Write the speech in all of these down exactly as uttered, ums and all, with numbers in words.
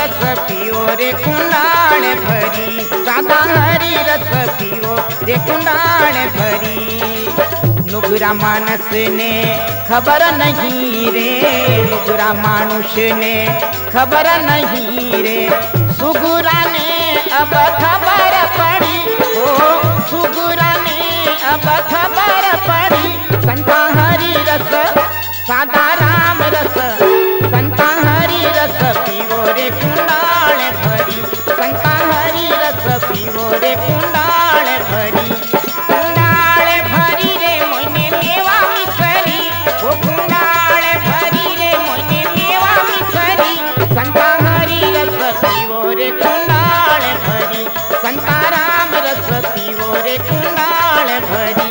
रस पियो रे कुंडाल भरी, सादा हरी रस पियो रे कुंडाल भरी। नुगरा मानस ने खबर नहीं रे, नुगरा मानुष ने खबर नहीं रे, सुगुरा ने अब खबर पड़ी, ओ सुगुरा ने अब खबर पड़ी। संता हरि रस सादा राम रस, संता हरि रस पियो रे कुंडाल भरी, संता हरि रस पियो रे कुंडाल भरी। कुंडाल भरी रे मोने मेवा मिसरी, ओ कुंडाल भरी रे मोने मेवा मिसरी। संता हरि रस पियो रे कुंडाल भरी, संता राम रस पियो रे कुंडाल भरी।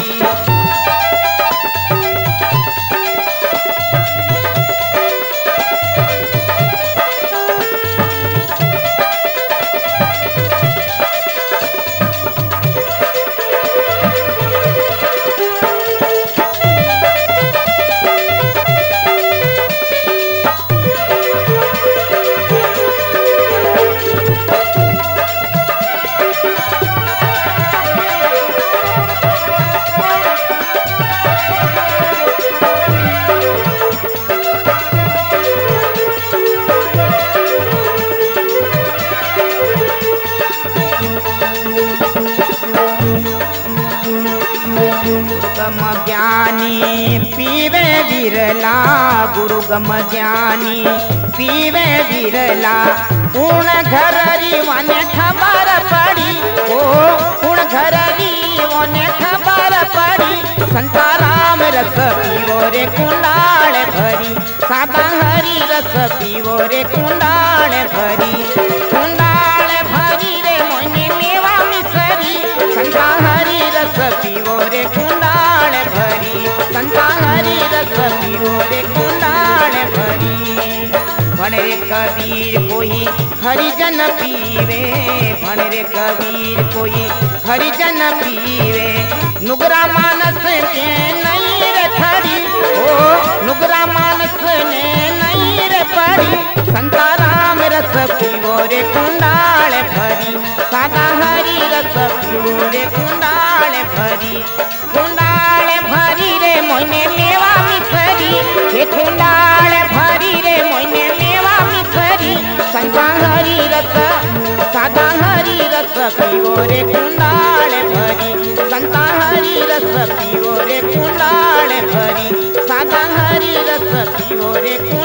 गुरुगम ज्ञानी पीवे विरला, गुरुगम ज्ञानी पीवे विरला। पूर्ण घररी वने खबर पड़ी, ओ पूर्ण घररी वने खबर पड़ी। संता राम रस पियो रे कुंडाल भरी, सादा हरि रस पियो रे कुंडाल भरी। कुंडाल भरी रे मोने मेवा मिसरी, संता हरि रस पियो रे कुंडाल भरी, संता हरि रस पियो रे कुंडाल भरी। भण रे कबीर कोई हरिजन पीवे, भण रे कबीर कोई हरिजन पीवे। नुगरा मानस के नहीं रे खड़ी, ओ नुगरा मानस ने नहीं रे पड़ी। संता राम रस पियो रे कुंडाल भरी, सादा हरि रस पियो रे कुंडाल भरी। कुंडाल भरी रे मोने मेवा मिसरी, हे कुंडाल भरी रे मोने मेवा मिसरी। संता हरि रस सादा हरि रस पियो रे कुंडाल भरी, संता हरि रस पियो रे कुंडाल भरी, सादा हरि रस पियो रे।